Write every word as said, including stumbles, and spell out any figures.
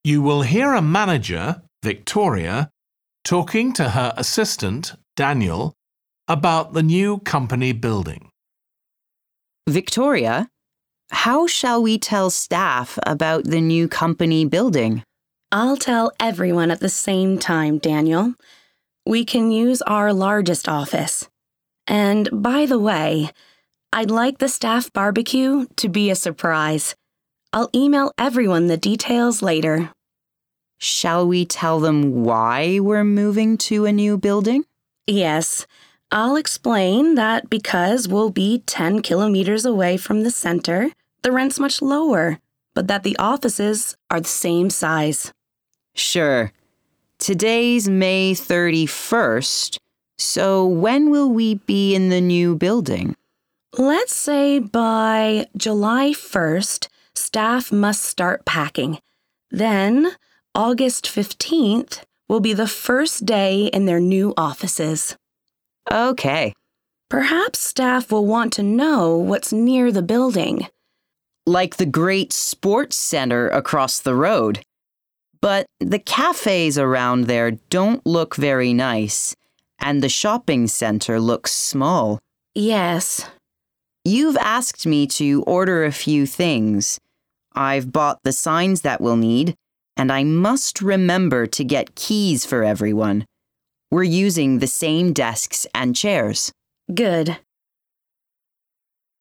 You will hear a manager, Victoria, talking to her assistant, Daniel, about the new company building. Victoria, how shall we tell staff about the new company building? I'll tell everyone at the same time, Daniel. We can use our largest office. And by the way, I'd like the staff barbecue to be a surprise. I'll email everyone the details later. Shall we tell them why we're moving to a new building? Yes, I'll explain that because we'll be ten kilometers away from the center, the rent's much lower, but that the offices are the same size. Sure. Today's May thirty-first, so when will we be in the new building? Let's say by July first, staff must start packing. Then, August fifteenth will be the first day in their new offices. Okay. Perhaps staff will want to know what's near the building. Like the great sports center across the road. But the cafes around there don't look very nice, and the shopping center looks small. Yes. You've asked me to order a few things. I've bought the signs that we'll need, and I must remember to get keys for everyone. We're using the same desks and chairs. Good.